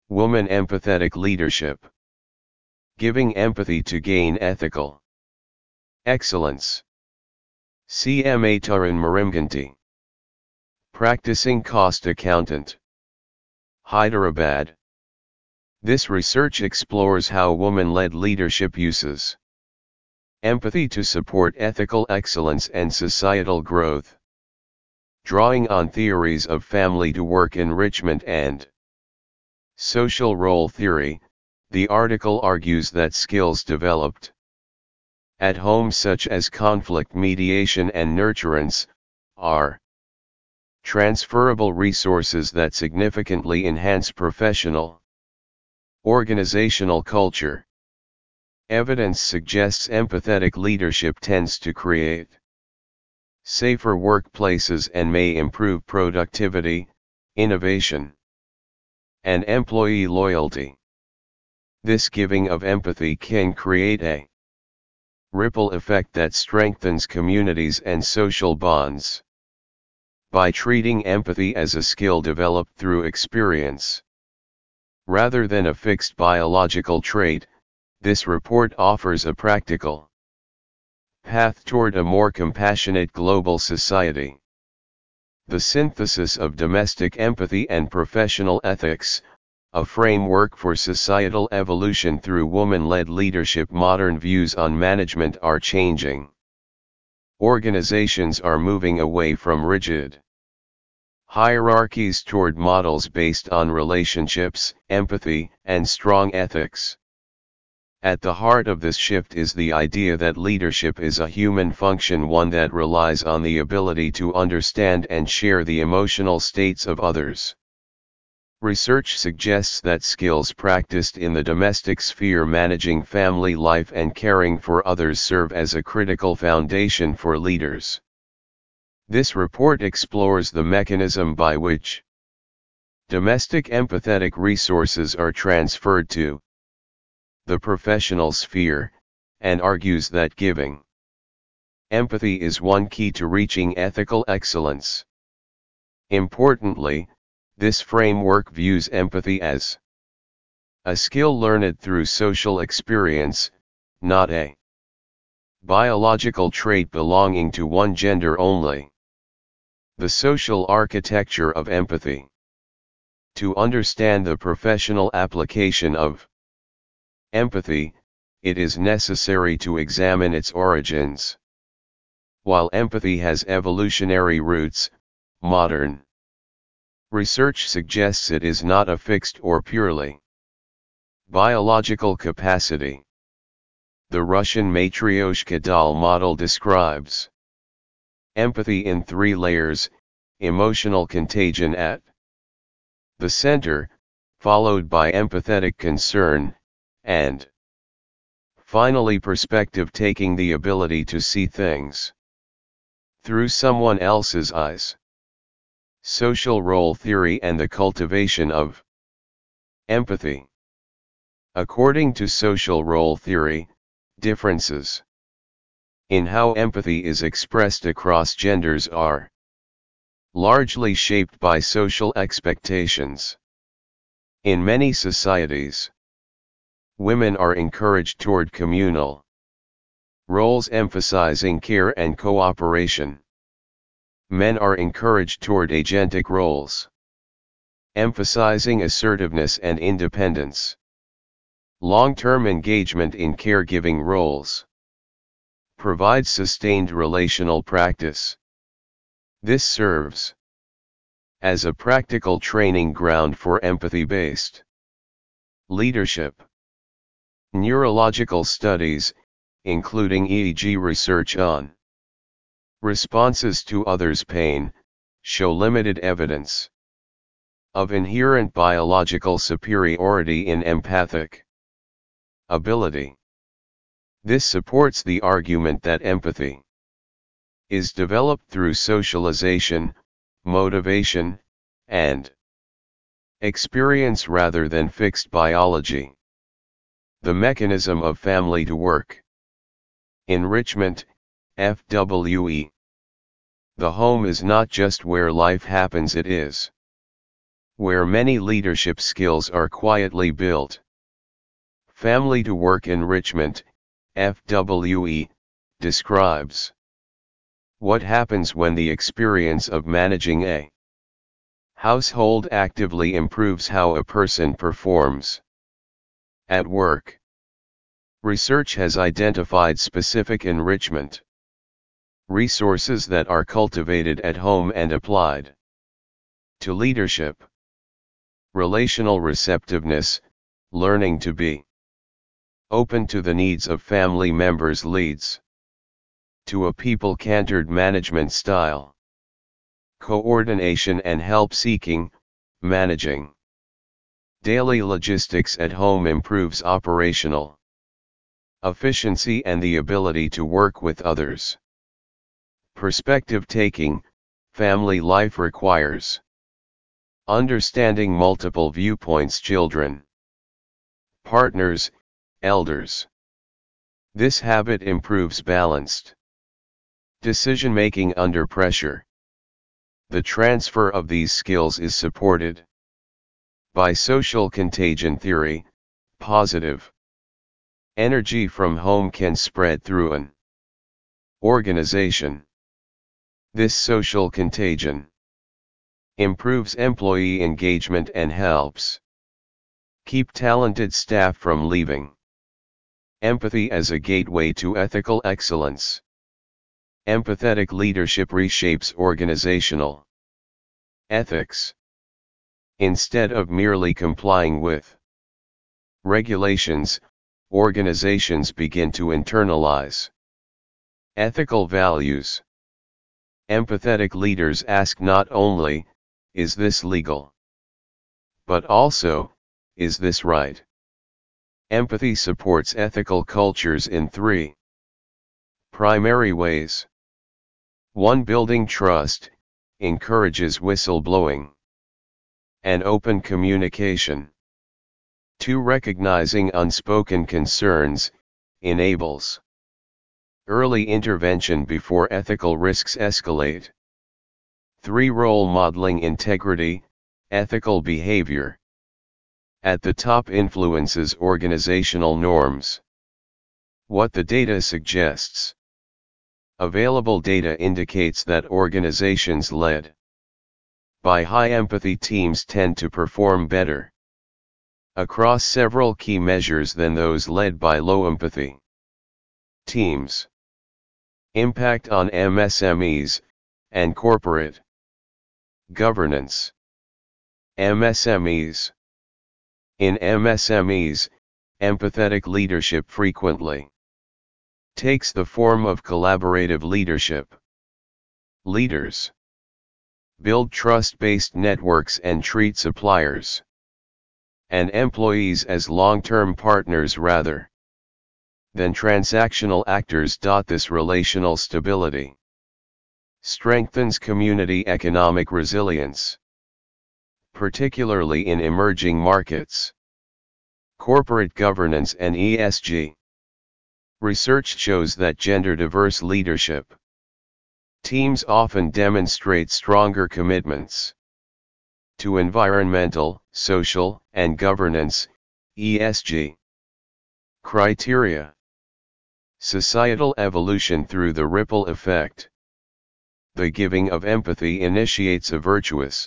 Woman empathetic leadership. Giving empathy to gain ethical excellence. CMA Tarun Marimganti. Practicing cost accountant. Hyderabad. This research explores how woman-led leadership uses empathy to support ethical excellence and societal growth. Drawing on theories of family to work enrichment and social role theory, the article argues that skills developed at home such as conflict mediation and nurturance, are transferable resources that significantly enhance professional organizational culture. Evidence suggests empathetic leadership tends to create safer workplaces and may improve productivity, innovation, and employee loyalty. This giving of empathy can create a ripple effect that strengthens communities and social bonds. By treating empathy as a skill developed through experience, rather than a fixed biological trait, this report offers a practical path toward a more compassionate global society. The synthesis of domestic empathy and professional ethics, a framework for societal evolution through woman-led leadership. Modern views on management are changing. Organizations are moving away from rigid hierarchies toward models based on relationships, empathy, and strong ethics. At the heart of this shift is the idea that leadership is a human function, one that relies on the ability to understand and share the emotional states of others. Research suggests that skills practiced in the domestic sphere, managing family life and caring for others, serve as a critical foundation for leaders. This report explores the mechanism by which domestic empathetic resources are transferred to the professional sphere, and argues that giving empathy is one key to reaching ethical excellence. Importantly, this framework views empathy as a skill learned through social experience, not a biological trait belonging to one gender only. The social architecture of empathy. To understand the professional application of empathy, it is necessary to examine its origins. While empathy has evolutionary roots, modern research suggests it is not a fixed or purely biological capacity. The Russian Matryoshka doll model describes empathy in 3 layers: emotional contagion at the center, followed by empathetic concern, and finally perspective taking, the ability to see things through someone else's eyes. Social role theory and the cultivation of empathy. According to social role theory, differences in how empathy is expressed across genders are largely shaped by social expectations. In many societies, women are encouraged toward communal roles emphasizing care and cooperation. Men are encouraged toward agentic roles, emphasizing assertiveness and independence. Long-term engagement in caregiving roles provides sustained relational practice. This serves as a practical training ground for empathy-based leadership. Neurological studies, including EEG research on responses to others' pain, show limited evidence of inherent biological superiority in empathic ability. This supports the argument that empathy is developed through socialization, motivation, and experience rather than fixed biology. The mechanism of family to work enrichment, FWE. The home is not just where life happens, it is where many leadership skills are quietly built. Family to Work Enrichment, FWE, describes what happens when the experience of managing a household actively improves how a person performs at work. Research has identified specific enrichment resources that are cultivated at home and applied to leadership. Relational receptiveness, learning to be open to the needs of family members leads to a people-centered management style. Coordination and help-seeking, managing daily logistics at home improves operational efficiency and the ability to work with others. Perspective-taking, family life requires understanding multiple viewpoints, children, partners, elders. This habit improves balanced decision-making under pressure. The transfer of these skills is supported by social contagion theory. Positive energy from home can spread through an organization. This social contagion improves employee engagement and helps keep talented staff from leaving. Empathy as a gateway to ethical excellence. Empathetic leadership reshapes organizational ethics. Instead of merely complying with regulations, organizations begin to internalize ethical values. Empathetic leaders ask not only, is this legal? But also, is this right? Empathy supports ethical cultures in three primary ways. 1. Building trust, encourages whistleblowing and open communication. 2. Recognizing unspoken concerns, enables early intervention before ethical risks escalate. 3. Role modeling integrity, ethical behavior at the top influences organizational norms. What the data suggests. Available data indicates that organizations led by high empathy teams tend to perform better across several key measures than those led by low empathy teams. Impact on MSMEs and corporate governance. MSMEs. In MSMEs, empathetic leadership frequently takes the form of collaborative leadership. Leaders build trust-based networks and treat suppliers and employees as long-term partners rather than transactional actors. This relational stability strengthens community economic resilience, particularly in emerging markets. Corporate governance and ESG. Research shows that gender-diverse leadership teams often demonstrate stronger commitments to environmental, social, and governance (ESG) criteria. Societal evolution through the ripple effect. The giving of empathy initiates a virtuous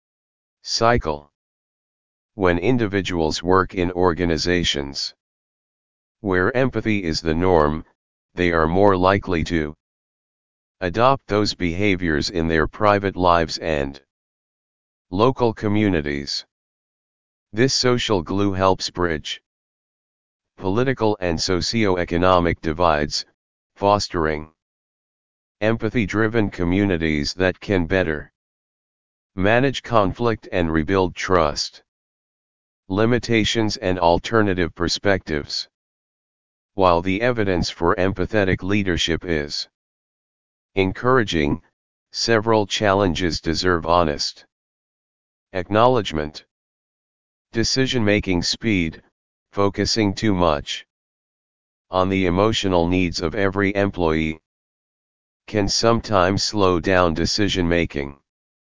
cycle. When individuals work in organizations where empathy is the norm, they are more likely to adopt those behaviors in their private lives and local communities. This social glue helps bridge political and socio-economic divides, fostering empathy-driven communities that can better manage conflict and rebuild trust. Limitations and alternative perspectives. While the evidence for empathetic leadership is encouraging, several challenges deserve honest acknowledgement. Decision-making speed, focusing too much on the emotional needs of every employee can sometimes slow down decision-making.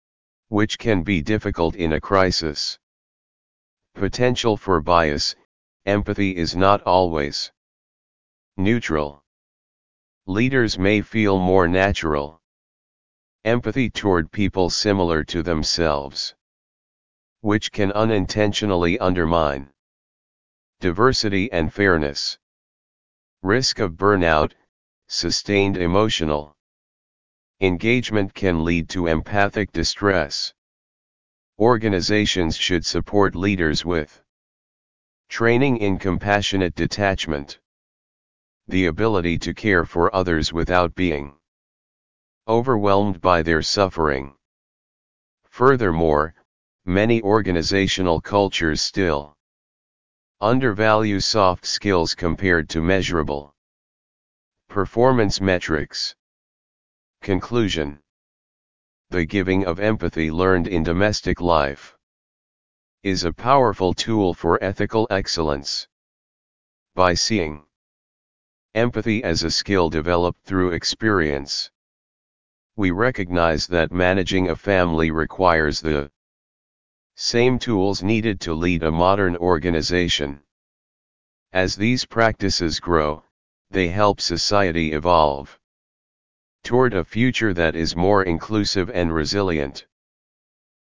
which can be difficult in a crisis. Potential for bias, empathy is not always neutral. Leaders may feel more natural empathy toward people similar to themselves, which can unintentionally undermine diversity and fairness. Risk of burnout, sustained emotional engagement can lead to empathic distress. Organizations should support leaders with training in compassionate detachment, the ability to care for others without being overwhelmed by their suffering. Furthermore, many organizational cultures still undervalue soft skills compared to measurable performance metrics. Conclusion: the giving of empathy learned in domestic life is a powerful tool for ethical excellence. By seeing empathy as a skill developed through experience, we recognize that managing a family requires the same tools needed to lead a modern organization. As these practices grow, they help society evolve toward a future that is more inclusive and resilient.